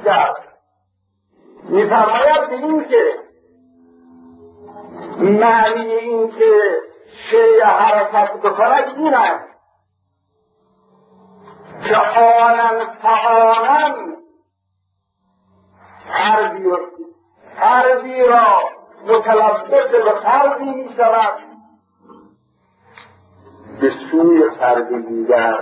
کرد. میفرماید به این که معنی این که شیء حرکت بکند این است که آنن فآنن فردی را متلبس به فردی می شود به سوی فردی دیگر،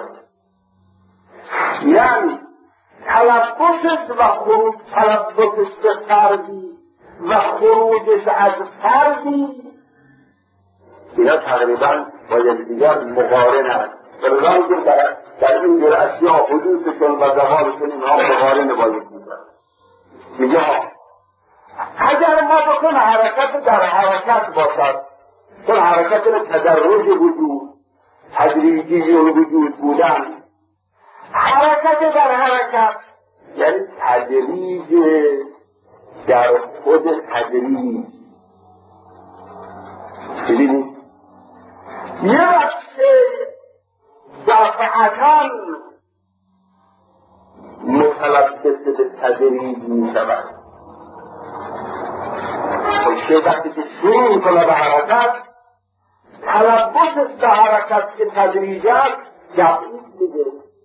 یعنی تلبسش به فردی و خروجش از فردی اینا تقریبا با یکدیگر مقارن است. بلکه میگیم در این جور اشیاء حدوثشون و زوالشون اینها مقارن با یکدیگر. میگه اگر ما بکن حرکت در حرکت باشد، چون حرکت تدرج وجود، تدریجی وجود بودن، حرکت در حرکت یعنی تدریج در خود تدریج. ببینید یه وقت دفعتاً متلبس به تدریج می شود، چه وقتی که شروع میکنه به حرکت، تلبسش به حرکت که تدریج است جبعید میده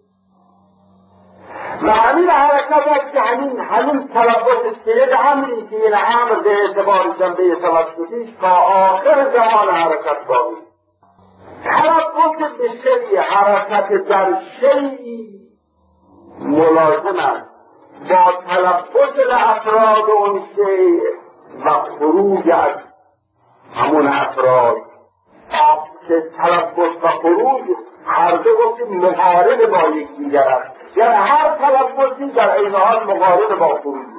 و همین حرکت است که همین تلبسش که یک امری که این امر به اعتبار جنبه تلبسیش تا آخر زمان حرکت باقی. تلبس به شیء حرکت در شیئی ملازم است با تلبس به افراد اون شیء و خروج از همون افراد که تلبس و خروج هر دو گفتیم مقارن با یکدیگر است، یعنی هر تلبسی در عین حال مقارن با خروجی.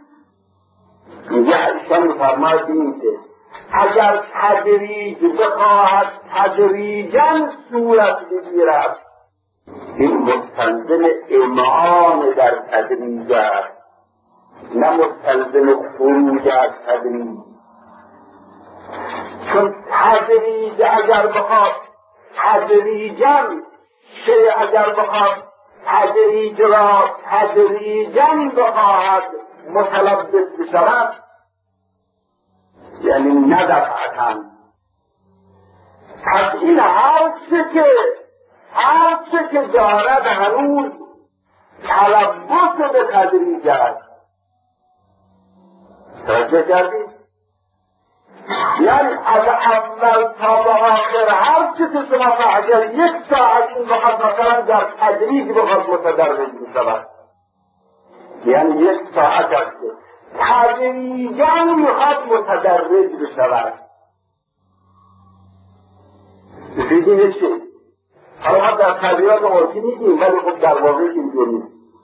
میگه ایشان میفرماید این که اگر تدریج بخواهد تدریجا صورت بگیرد، این مستلزم امعان در تدریج است، نه مستلزم خروج از تدریج. چون تدریج اگر بخواد تدریجا شیء اگر بخواد تدریج را تدریجا بخواهد متلبس بشود، یعنی نه دفعتاً. پس این هر چه که دارد هنوز تلبس به تدریج است. توجه کردید؟ یعنی از اول تا به آخر هر چه که شما اگر یک ساعت این بخواد مثلا در تدریج بخواد متدرج بشود، یعنی یک ساعت است که تدریجاً میخواد متدرج بشود. بفیدین چی؟ حالا در تدریجات عرفی میگیم ولی خب در واقع اینجوری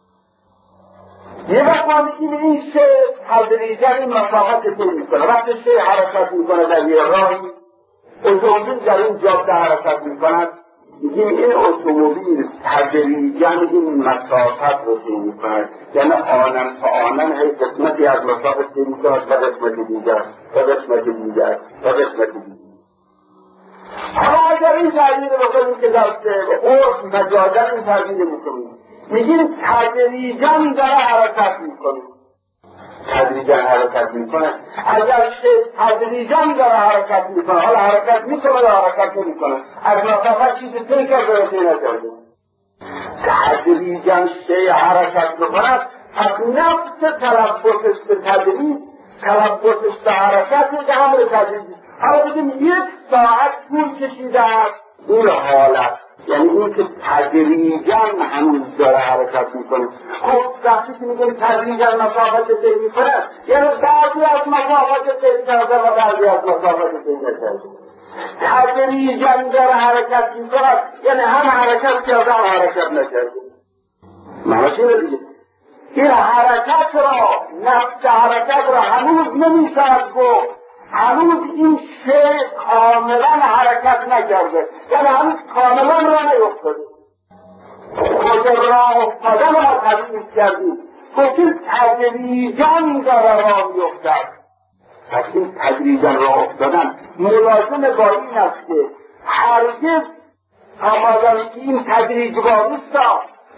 یه وقت ما میگیم این شیء تدریجاً این مسافت طی میکنه. وقتی شیء حرکت میکنه در یه راهی، اتومبیل در این جاده حرکت میکند، میگیم این اتومبیل تدریجاً این مسافت رو طی میکند، یعنی آنن تا آنن هی قسمتی از مسافت طی میکند و قسمت دیگر و قسمت دیگر و قسمت دیگر. حالا اگر این تعبیر بکنیم که در عرف مجازاً این تعبیر میکنیم، میگیم تدریجاً داره حرکت میکنه. تدریجاً حرکت میکنه. اگر تدریجاً داره حرکت میکنه، حالا حرکت میکنه یا حرکت نمیکنه، از مسافت چیزی طی کرده یا طی نکرده. تدریجاً شیء حرکت میکند، پس نفس تلبسش به تدریج، تلبسش به حرکت یک امر تدریجی. حالا بگیم یک ساعت طول کشیده است این حالت، یعنی این که تدریجاً هنوز داره حرکت میکنه. خب وقتی که میگیم تدریجاً مسافت طی میکنه، یعنی بعضی از مسافت طی کرده و بعضی از مسافت طی نکرده. تدریجاً داره حرکت میکنه، یعنی هم حرکت کرده هم حرکت نکرده. معنی چیه دیگه؟ این حرکت را، نفس حرکت را هنوز نمیشود گفت، هنوز این شیء کاملا حرکت نکرده، یعنی هنوز کاملا را نیفتاده. خود راه افتادن را تدریج کردیم، گفتیم تدریجاً داره راه میافتد. پس این تدریجاً راه افتادن ملازم با این است که هرگز آمدن که این تدریج واریستا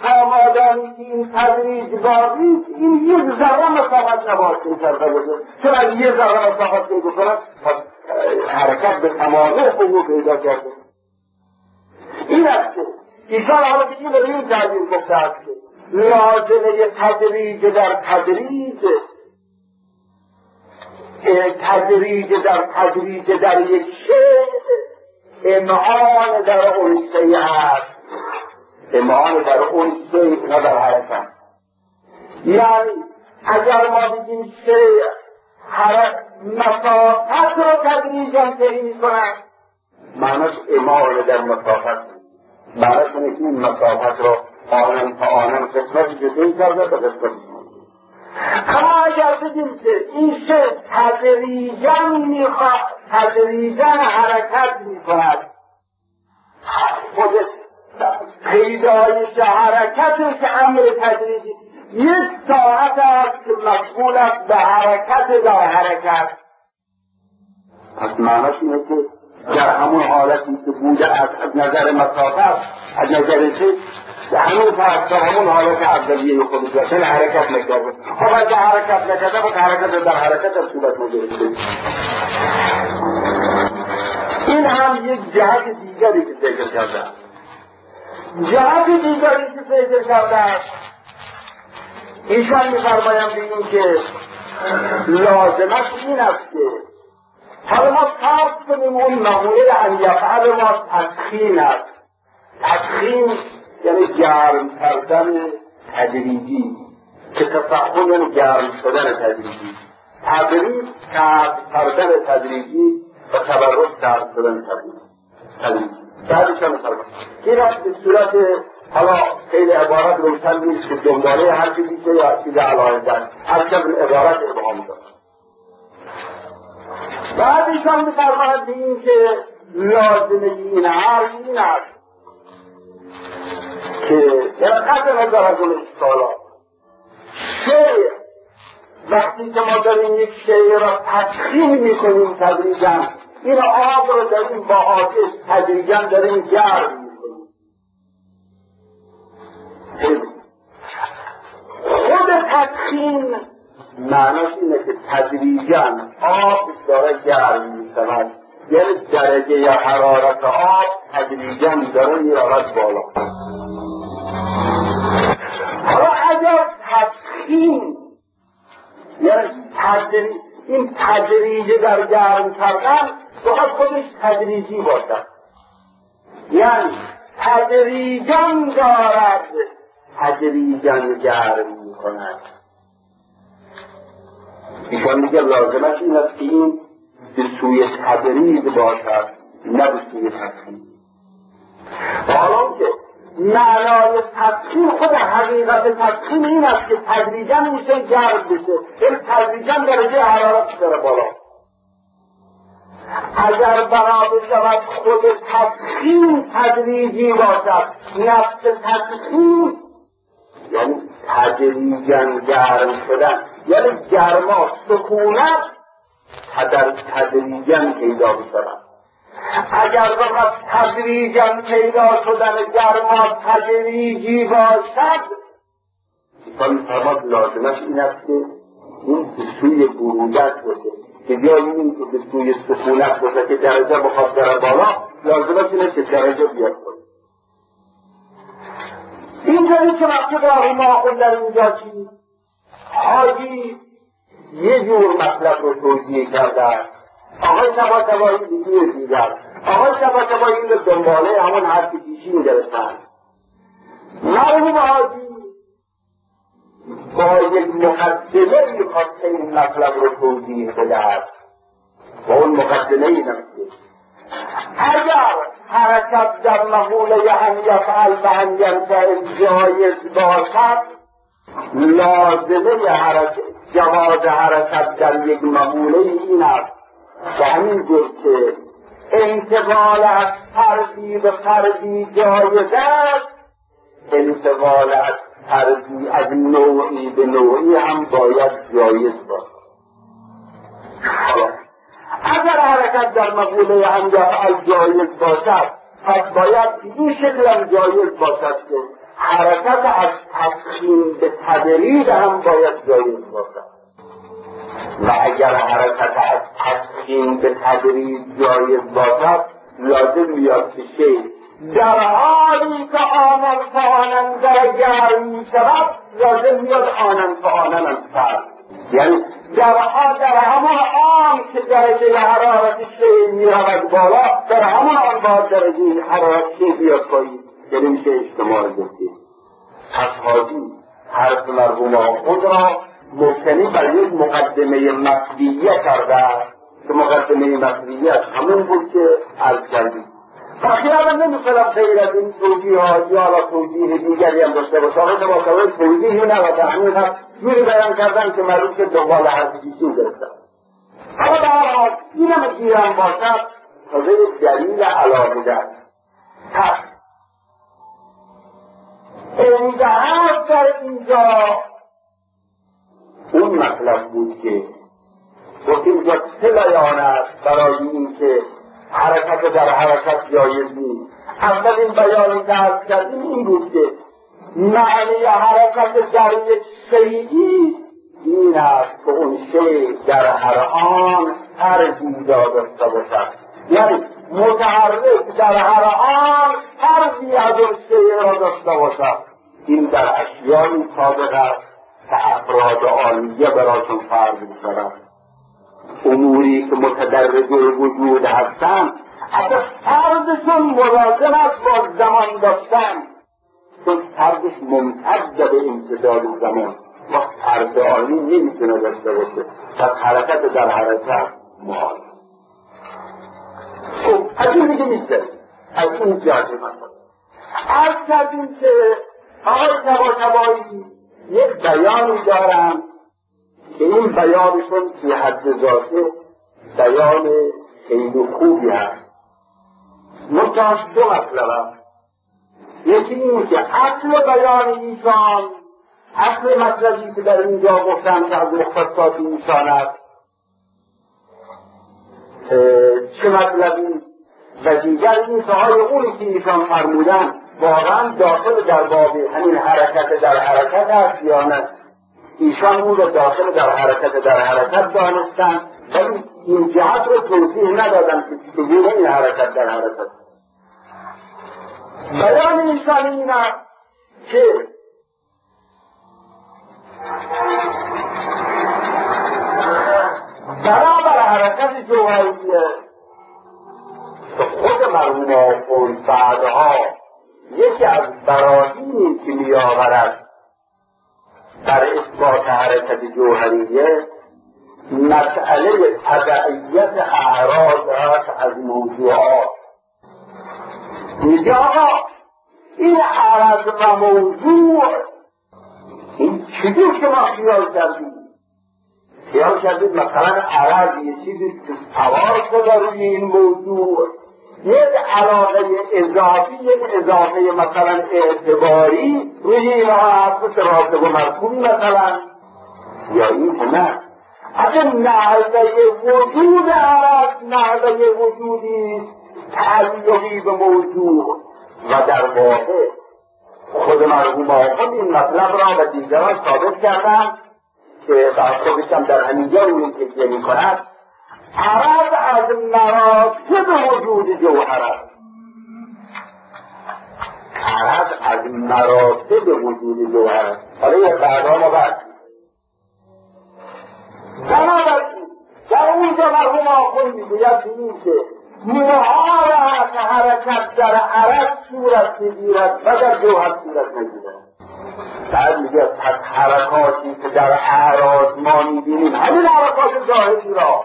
تا مادامی که این تدریج باقی این یک ذره مسافت نباید کرده باشه، چون اگه یک ذره مسافت بکنه حرکت به تمامی حقوق پیدا کرده. این است که ایشان حالا که این رو این تعبیر گفته است که لازمه تدریج در تدریج در یک شیء امعان در اون شیء است، امعان در اون شیء نه در حرکت. یعنی اگر ما بگیم شیء مسافت رو تدریجاً طی می‌کند، معناش امعان در مسافت، معناش اینه که این مسافت رو آنم تا آنم قسمت جدایی کرده به قسمت. اما اگر بگیم که این شیء تدریجاً حرکت می‌کند، خود پیدایش حرکتش که امر تدریجی یک ساعت است که مشغول است به حرکت در حرکت. پس معناش اینه که در همون حالتی که بوده از نظر مسافت، از نظر چه همون فرد در همون حالت اولیه خودش است، حرکت نکرده. خب اگه حرکت نکرده خود حرکت در حرکت از صورت نگرفته. این هم یک جهت دیگری که ذکر کرده است. جهت دیگری که ذکر کرده است ایشان می‌فرمایند این که لازمش این است که حالا ما فرض کنیم اون مقوله ان یفعل ما تدخین است. تدخین یعنی گرم کردن تدریجی، که تفخم یعنی گرم شدن تدریجی، تدریج کردن تدریجی و تبرک سرد شدن تدریجی. بعدش هم می‌فرمایند این است به صورت حالا خیلی عبارت روشن نیست که دنباله هر چیزی که یا چیز علاهده است، هر چیز عبارت ابهام دارد. بعدش هم می‌فرمایند این که لازمه این حرف این است که در قدر نظر از اون اشکالات شیء وقتی که ما داریم یک شیء را تدخین میکنیم تدریجاً، این آب رو داریم با آتش تدریجاً داریم گرم میکنیم. خود تدخین معناش اینه که تدریجاً آب داره گرم میشود، یعنی درجه یا حرارت آب تدریجاً داره میرود بالا. حالا اگر تدخین یعنی این تدریج در گرم کردن باید خودش تدریجی باشد، یعنی تدریجاً دارد تدریجاً گرم میکند. ایشان میگه لازمش این است که این به سوی تدریج باشد نه به سوی تدخین. حالا که معنای تدخین، خود حقیقت تدخین این است که تدریجاً میشه گرم بشه، این تدریجاً درجه حرارت داره بالا. اگر برابر شود خود تدخین تدریجی باشد، نفس تدخین یعنی تدریجاً گرم شدن، یعنی گرما سکونت تدریجاً پیدا بشود. اگر وقت تدریجاً پیدا شدن گرما تدریجی باشد، فرماد لازمش این است که این به سوی برودت باشه، که بیایی این که به سوی سکونت باشه که درجه بخواد در بالا، لازمش این است که درجه بیاد باشه. اینجایی که وقتی راهی ما در اینجا چی حاجی یه جور مطلب رو توضیح کرده، آقای طباطبایی دیگه دیگر، آقای طباطبایی این رو دنباله همون حرفی پیشی می‌گرفتن. مرحوم حاجی با یک مقدمه می‌خواسته این مطلب رو توضیح بدهد و اون مقدمه این است که اگر حرکت در مقوله ان یفعل و ان ینفعل جایز باشد، لازمه جواز حرکت در یک مقوله این است و همین گفت که انتقال از فردی به فردی جایز است، انتقال از فردی از نوعی به نوعی هم باید جایز باشد. اگر حرکت در مقوله هم جایز باشد، پس باید این شکل هم جایز باشد که حرکت از تسخین به تدریج هم باید جایز باشد و اگر حرکت از تسخین به تدریج جایز باشد لازم میاد که شیء در حالی که آنن فآنن گرم می شود لازم میاد آنن فآنن هم سرد، یعنی در همون آن که درجه حرارت شیء می رود بالا در همون آن باید درجه حرارت شیء بیاد پایین، یعنی میشه اجتماع گفتیم. پس حاجی حرف مرحوم خود را مبتنی بر یک مقدمه مصریه کرده است که مقدمه مصریه همون بود که عرض کردیم و خیالم نمیکنم غیر از این توضیح ها یا حالا توضیح دیگری هم داشته باشه. آقای تباکوی توضیحی نباشه، همین هم جوری بیان کردن که معلوم که دنبال حرف چیزی گرفتن. اما در حال اینم گیرم باشد تازه دلیل علاقه دارد. پس انتهاز در اینجا اون مطلب بود که گفتیم اینجا سه بیان است برای این که حرکت در حرکت جایز نیست. اولین بیانی که عرض کردیم این بود که معنی حرکت در یک شیئی این است که اون شیء در هر آن ارزی داشته باشد، یعنی متحرک در هر آن ارزی از اون شیء را داشته باشد. این در اشیایی سابق است که افراد عالیه براشون فرض می‌شود. اموری که متدرج وجود هستند اگر فرضشون ملازم است با زمان داشتن، چون فرضش ممتد به امتداد زمان و فرض عالی نمیتونه داشته باشه. پس حرکت در حرکت محال. خب از این دیگه میشه از این جاده مثلا عرض کردیم که آقای طباطبایی یک بیانی دارن که این بیانشون که حد ذاته بیان خیلی خوبی هست. منتهاش دو مطلب هست. یکی این که اصل بیان ایشان، اصل مطلبی که در اینجا گفتن که از مختصات ایشان است چه مطلبی و دیگر این سهای اونی که ایشان فرمودن واقعا داخل در باب همین حرکت در حرکت است یا نه. ایشان اون رو داخل در حرکت دانستن ولی این جهت رو توضیح ندادن که چگونه این حرکت در حرکت. بیان ایشان این است که برابر حرکت جوهریه که خود مرحوم آخوند بعدها یکی از براهینی که میآورد در اثبات حرکت جوهریه مسئله تبعیت اعراض هست از موضوعات. میگه آقا این عرض و موضوع این چیزی که ما خیال کردیم مثلا عرض یه چیزی که سوار شده روی این موضوع، یک علاقه اضافی، یک اضافه مثلا اعتباری روی اینها هست که راتب و مرکوبی مثلا، یا این که نه اگر نحوه وجود عرض نحوه وجودی تعلقی به موضوع و در واقع خود مرحوم آقا این مطلب را و دیگران ثابت کردن که بر خودشم در همینجا روی تکیه می کند. عرض از مراتب وجود جوهر است. عرض از مراتب وجود جوهر است. حالا یک بعدا ما بعد بنابراین در اونجا مرحوم آقا میگوید این که محال است حرکت در عرض صورت بگیرد و در جوهر صورت نگیرد. بعد میگه پس حرکاتی که در اعراض ما میبینیم همین حرکات ظاهری را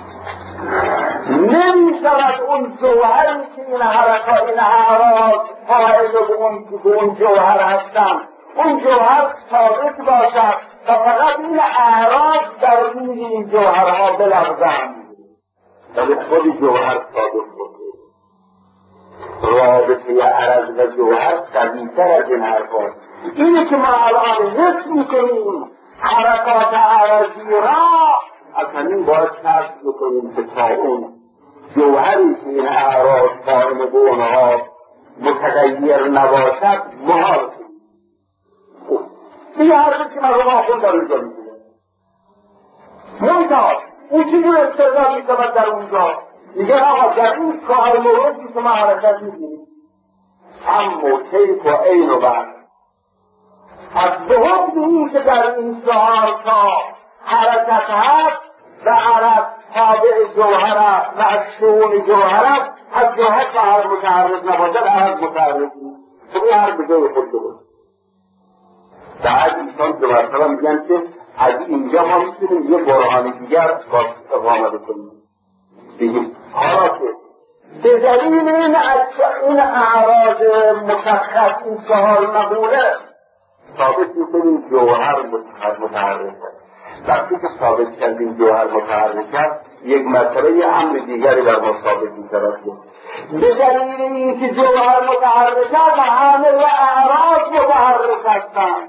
نمیشود اون جوهری که این حرکات این اعراض فاعل به اون جوهر هستند اون جوهر ثابت باشد و فقط این اعراض در روی این جوهرها بلغزند ولی خود جوهر ثابت باشه. رابطه عرض و جوهر قوی‌تر از این حرکات. اینه که ما الان حس میکنیم حرکات عرضی را از همین باید فرض بکنیم که تا اون جوهری که این اعراض قائم به اونها متغیر نباشد محال کنیم. این حرفی که مرحوم آخوند در اونجا میگه. منتها اون چیزی رو استدلال می‌کند در اونجا میگه آقا در این کار موردی که ما حرکت می‌کنیم هم کیف و عین و بعد از به حکم این که در این 4 تا حرکت هست و عرض تابع جوهر است و از شؤون جوهر است، از جوهر که عرض متحرک نباشد عرض متحرک نیست. خب این عرض به جای خود بود. بعد ایشان دو مرتبه میگن که از اینجا ما میتونیم یه برهان دیگر اقامه بکنیم. بگیم حالا که به دلیل این اعراض مشخص این 4 مقوله ثابت میکنیم جوهر متحرک است. وقتی که ثابت کردیم جوهر متحرک است، یک مرتبه یه امر دیگری بر ما ثابت می‌شود. به دلیل اینکه جوهر متحرک است و همه اعراض متحرک هستند.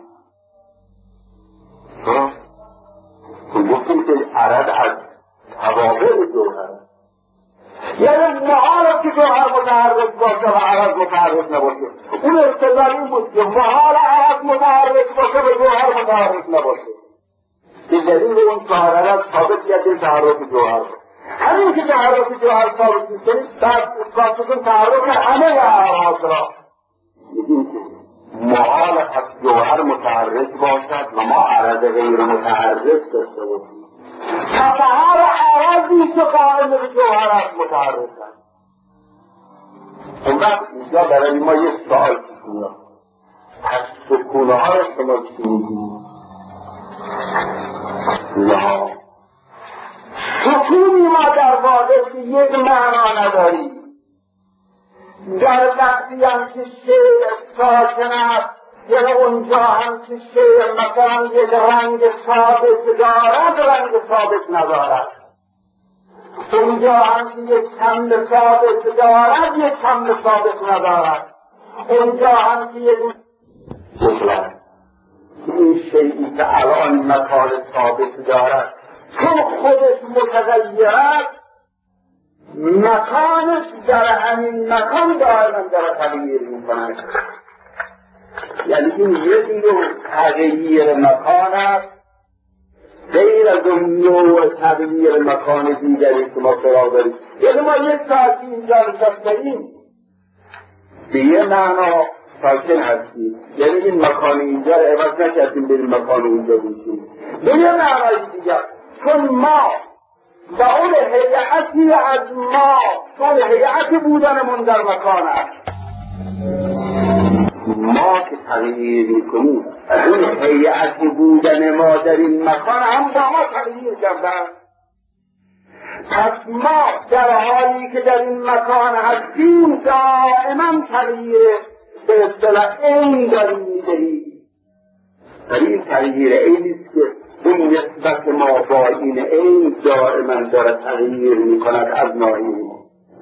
گفتیم که عرض از توابع جوهر، یعنی محال که جوهر متحرک باشه و عرض متحرک نباشه. اون استدلال این بود که محال عرض متحرک باشه و جوهر متحرک نباشه. به دلیل اون عرض ثابت کردیم تحرک جوهر. همین که تحرک جوهر ثابت می‌کنیم، بعد اثبات کن تحرک همه اعراض را. میگیم که محال از جوهر متحرک باشد و ما عرض غیر متحرک داشته باشیم. پس هر عرضی که قائم به جوهر است متحرک است. اون وقت اینجا برای ما یک سوال پیش میاد. پس سکونه ها را شما چی میگید؟ نه، سکونی ما در واقع یک معنا نداریم. در وقتی هم که شیء ساکن است، یعنی اونجا هم که شیء مثلا یک رنگ ثابت دارد رنگ ثابت ندارد، اونجا هم که یک چند ثابت دارد یک چند ثابت ندارد، اونجا هم که یک این شیئی که الان مکان ثابت دارد چون خودش متغیر است، مکانش در همین مکان دائما در تغییر می‌کند. یعنی این یک نوع تغییر مکان است غیر از اون نوع تغییر مکان دیگری که ما سراغ داریم. یعنی ما یک ساعتی اینجا نشسته‌ایم به یه معنا ساکن هستیم، یعنی این مکان اینجا رو عوض نکردیم بریم مکان اونجا بودیم به یه معنای دیگر، چون ما و اون هیئتی از ما، چون هیئت بودنمون در مکان است، ما که تغییر میکنیم اون هیئت بودن ما در این مکان هم با ما تغییر کردن. پس ما در حالی که در این مکان هستیم دائما تغییر به اصطلاح عین داریم میدهیم. در این تغییر عینیست که اون نسبت ما با این عین دائما داره تغییر میکند از ناحیه ما.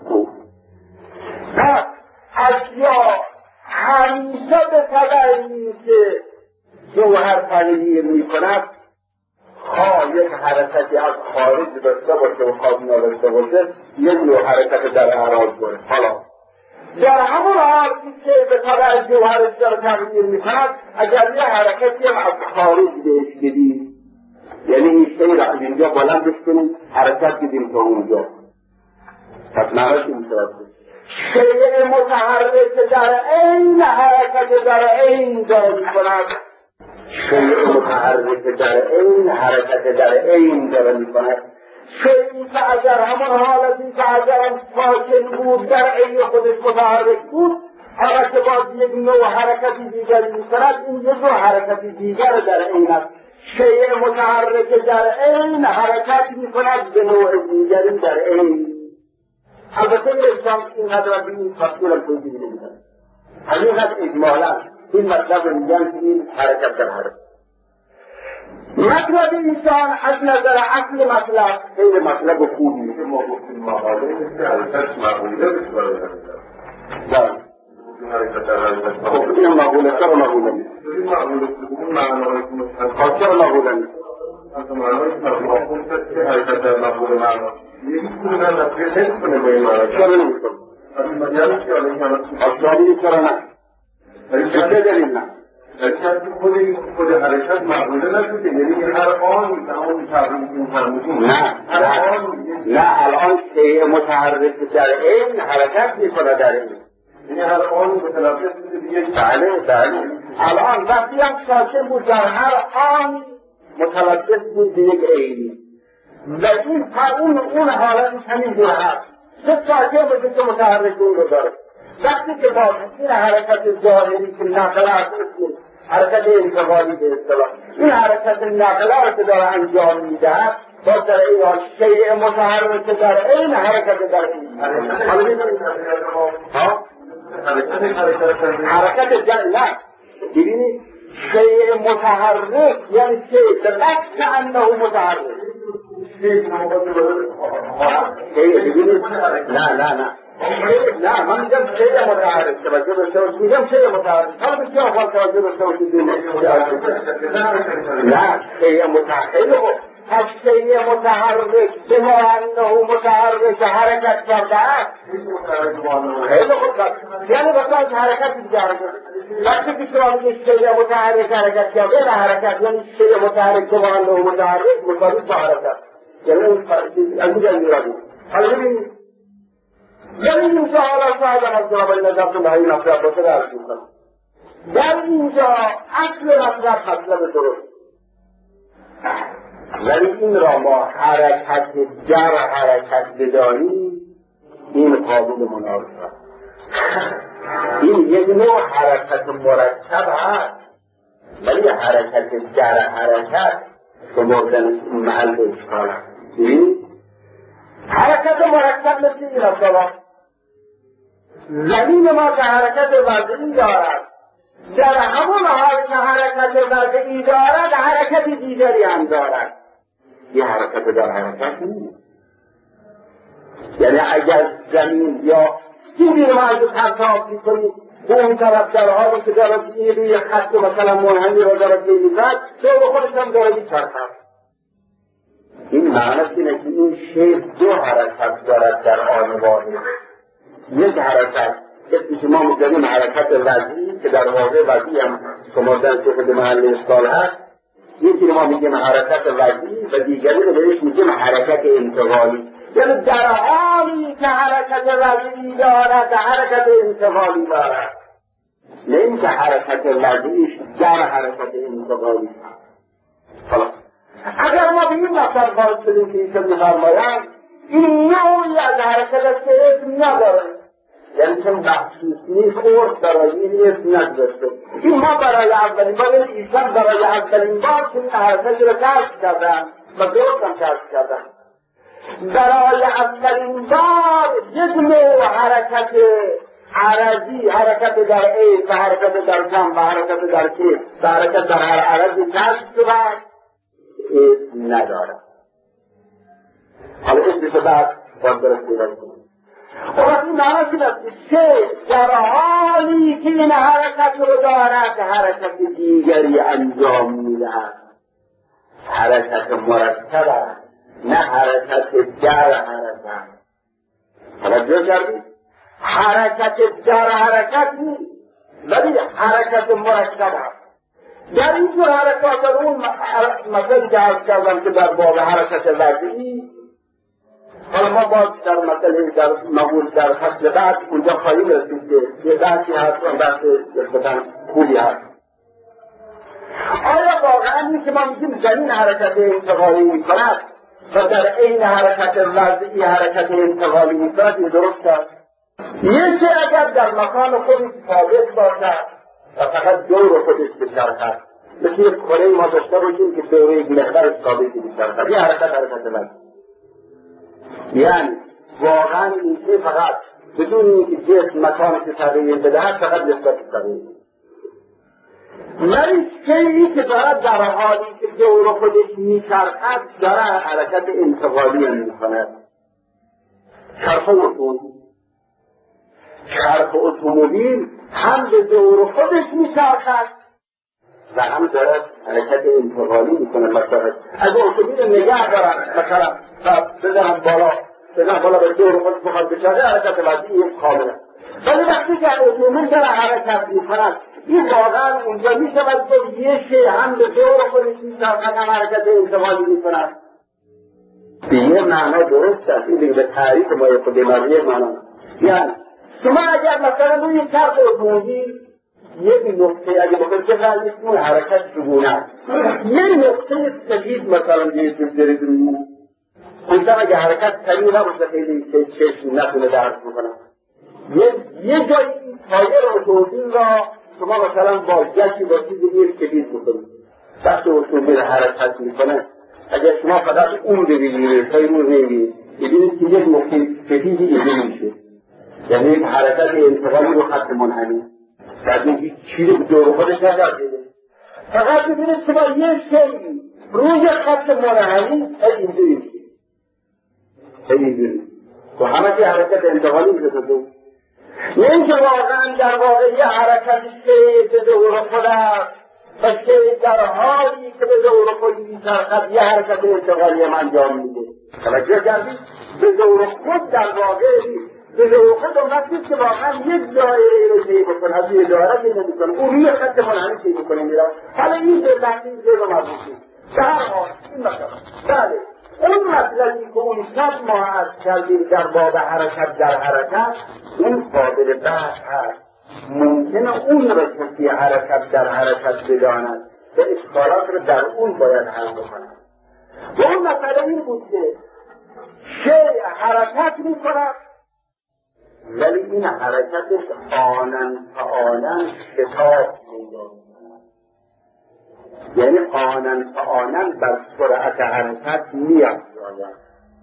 پس اشیا همیشه به تبع این که جوهر تغییر میکند، خواه یک حرکتی از خارج داشته باشه و خواه نداشته باشه، یک نوع حرکت در اعراض داره. حالا در همون حالتی که به تبع جوهرش داره تغییر میکند، اگر یه حرکتی هم از خارج بهش بدیم، یعنی این شیء را از اینجا بلندش کنیم حرکت بدیم تا اونجا، پس معنیش این شد شیء متحرک در عین حرکت در عین داره میکند، شیء متحرک در عین حرکت در عین داره میکند. شیئی که اگر همون حالتی که اگر هم ساکن بود در عین خودش متحرک بود، اگر که باز یک نوع حرکتی دیگری میکند، این یک نوع حرکتی دیگر در عین است. شیء متحرک در عین حرکت میکند به نوع دیگری در عین. البته این ندارد این تفصیل هم توضیح نمیدن، همینقدر اجمالا این مطلب میگن که این حرکت در حرکت. مطلب انسان از نظر اصل مطلب خیلی مطلب خوبی میشه. ما گفتیم مقاله که حرکت مقوله بسیاره هستن حرکت در حرکت خب این مقوله چرا مقوله نیست؟ این مقوله اون معنایی که مستقل چرا مقوله نیست؟ از معنایی که مقوله که حرکت در مقوله معنا یکی کنه در نفیه نیست کنه به این معنی چرا نمی کنه؟ از این مدیانی که آنه این معنی چرا نه؟ چه دلیل نه؟ خود حرکت معقوله نشده، یعنی هر آن تمام تبریک این فرمودیم. نه الان شیء متحرک در این حرکت میکنه در این، یعنی هر آن متلبس بوده دیگه. بله الان وقتی هم ساکن بود در هر آن متلبس بود یک عینی و این اون حالتش همین جور هست. چه ساکن بود که متحرک اون رو داره. وقتی که با این حرکت ظاهری که نقل است، حرکت انتقالی به اصطلاح، این حرکت نقله رو که داره انجام میدهد با در این حال شیء متحرک در این حرکت در این حرکت نه ببینید شیء متحرک یعنی شیء به قصد انه متحرک ببینید نه من میگم شیء متحرک توجه داشته باشید، میگم شیء متحرک حالا بسیار خوب توجه داشته باشید. نه شیء متحرک پس شیء متحرک به ما انه متحرک حرکت کرده است. خیلی خوب یعنی مثلا حرکت دیگه وقتی که شما میگه شیء متحرک حرکت کرده نه حرکت یعنی شیء متحرک به ما انه متحرک مساوی با حرکت، یعنی اون از اینجا میرادیم. حالا ببینید یعنی اینجا حالا شاید از جنابالی نظرتون به این مطلب باشه درست میکنم. در اینجا اصل مطلب درست، ولی این را ما حرکت در حرکت بدانیم این قابل مناظره. این یک نوع حرکت مرکب هست، ولی حرکت در حرکت شمردن محل اشکال هست. حرکت مرکب مثل این اصلا زمین ما که حرکت وضعی دارد، در همون حال که حرکت وضعی دارد حرکت دیگری هم دارد. یه حرکت در حرکت نیست. یعنی اگر زمین یا دیدی ما از پرتاب میکنید به اون طرف در حالی که دارد این روی خط مثلا منحنی را دارد میزد تو خودش هم دارد میچرخد. این معنیش اینه که این شیء دو حرکت دارد در آن واحد. یک حرکت اسمش ما می‌ذاریم حرکت وضعی که در واقع وضعی هم شمردن که به محل اشکال هست. یکی رو ما میگیم حرکت وضعی و دیگری رو بهش میگیم حرکت انتقالی. یعنی در حالی که حرکت وضعی دارد حرکت انتقالی دارد، نه اینکه حرکت وضعیش در حرکت انتقالی هست. حالا اگر ما به این مطلب وارد شدیم که ایشان می‌فرمایند این نوعی از حرکت است که اسم نداره، یعنی چون مخصوص نیست خورد برای این اسم نداشته. این ما برای اولین بار ایشان برای اولین بار که این حرکت رو کشف کردن و درست هم کشف کردن، برای اولین بار یک نوع حرکت عرضی، حرکت در عین و حرکت در جمع و حرکت در کیف و حرکت در هر عرضی کشف شد اسم نداره. حالا اسمش بعد باید درست پیدا کنیم. اون این معنی که شیء در حالی که این حرکت رو دارد حرکت دیگری انجام میدهد، حرکت مرتب است نه حرکت در حرکت. توجه کردید؟ حرکت در حرکت نیست ولی حرکت مرتب است. در این جور حرکات اون مثل که عرض کردم که در باب حرکت وضعی، حالا ما باز در مثل در معمول در فصل بعد اونجا خواهیم رسید که یه بحثی هست و بحث نسبتاً خوبی هست. آیا واقعا این که ما میگیم زمین حرکت انتقالی میکند و در عین حرکت وضعی حرکت انتقالی میکند این درست است؟ یکی اگر در مکان خودش ثابت باشد و فقط دور خودش بچرخد، مثل یک کره ما داشته باشیم که دوره محور ثابتی بچرخد، این حرکت وضعی. یعنی واقعا این فقط بدون اینکه جسم مکانش تغییر بدهد فقط نسبت تغییر. ولی شیئی که دارد در حالی که دور خودش میچرخد دارد حرکت انتقالی هم میکند. چرخ اتومبیل هم به دور خودش میچرخد و هم دارد حرکت انتقالی میکنه. مثلا از اتومبیل نگه دارن مثلا و بزنن بالا به دور خودش بخواد بچرخه حرکت وضعی کامله. ولی وقتی که اتومبیل داره حرکت میکند این واقعا اونجا میشود که یه شی هم به دور خودش میچرخد هم حرکت انتقالی میکند. به یه معنا درست است. این دیگه به تعریف ما خود مرزی معنا. یعنی شما اگر مثلا روی چرخ اتومبیل یک نقطه اگه بخواید که اون حرکت چگونه است، یه نقطه سفید مثلا یه جور دارید روی اونجا اگه حرکت سریع نباشه خیلی چشم نتونه درک بکنم. یه جایی این تایر اتومبیل را شما مثلا با گشتی با چیز یک سفید بکنید، وقتی اتومبیل حرکت میکنه اگر شما فقط اون ببینید تایر رو نمیبینید ببینید که یک نقطه سفیدی اینجا میشه، یعنی یک حرکت انتقالی رو خط منحنی در این چیزی به دور خودش نگرده، فقط ببینید که با یه شیئی روی خط منحنی اینجوری میشه اینجوری و همه که حرکت انتقالی میشه تو نه اینکه واقعا در واقع یه حرکت شیئی به دور خود است و شیئی در حالی که به دور خودی میچرخد یه حرکت انتقالی هم انجام میده. توجه کردید؟ به دور خود در واقع به دور خود اومدید که واقعا یک دایره رو طی بکنه، از یه دایره طی نمی‌کنه، اون روی خط منحنی طی می‌کنه میره. حالا این به تحقیق به مربوطه. در حال این مثلا بله اون مطلبی که اون شب ما عرض کردیم در باب حرکت در حرکت اون قابل بحث هست. ممکنه اون را کسی حرکت در حرکت بداند و اشکالات رو در اون باید حل بکند. و اون مسئله این بود که شیء حرکت می‌کند ولی این حرکتش آنن فآنن شتاب می‌یابد، یعنی آنن فآنن بر سرعت حرکت می‌افزاید.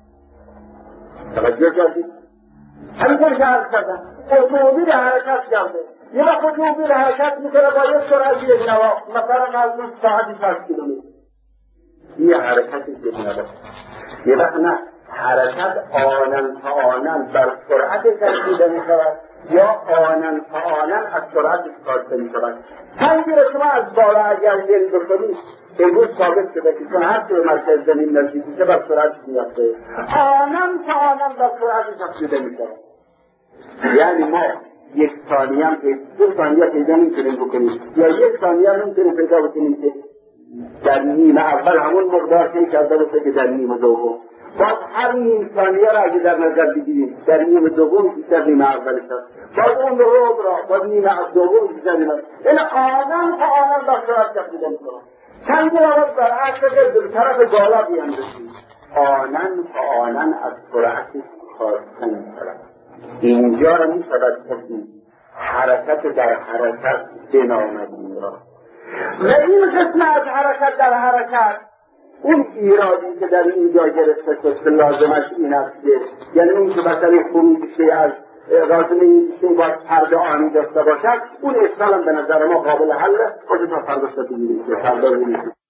توجه کردید؟ همینطور که عرض کردم اتومبیل حرکت کرده، یه وقت اتومبیل حرکت میکنه با یک سرعت یک نواخت مثلا از اون ساعتی 60 کیلومتر، یه حرکتی یک نواخت. یه وقت نه، حرکت آنن فآنن بر سرعت کشیده میشود یا آنن فآنن از سرعت کاسته میشود. تنگی را شما از بالا اگر دل بکنید امروز ثابت شده که چون هر که به مرکز زمین نزدیک میشه بر سرعت میافته، آنن فآنن بر سرعت کشیده میشود. یعنی ما یک ثانیه هم دو ثانیه پیدا نمیتونیم بکنیم یا یک ثانیه هم نمیتونیم پیدا بکنیم که در نیمه اول همون مقدار که کرده باشه که در نیمه دوم. باز هر نیم ثانیه را اگه در نظر بگیریم در نیمه دوم بیشتر نیمه اولش هست، باز اون رو باز نیمه دوم بیشتر نیمه این آنن تا آنن بر سرعت کشیده میکنم. چند جواب بر عکس در طرف بالا بیاندازیم آنن تا آنن از سرعت کاسته میشود. اینجا را میشود کسی حرکت در حرکت بنامد این را. و این قسم از حرکت در حرکت اون ایرادی که در اینجا گرفته شد که لازمش این است که یعنی اون که مثلا خروج شی از لازم این شی باید فرد آنی داشته باشد، اون اشکال هم به نظر ما قابل حله. خودتون فرد داشته بگیرید که فردا بگیرید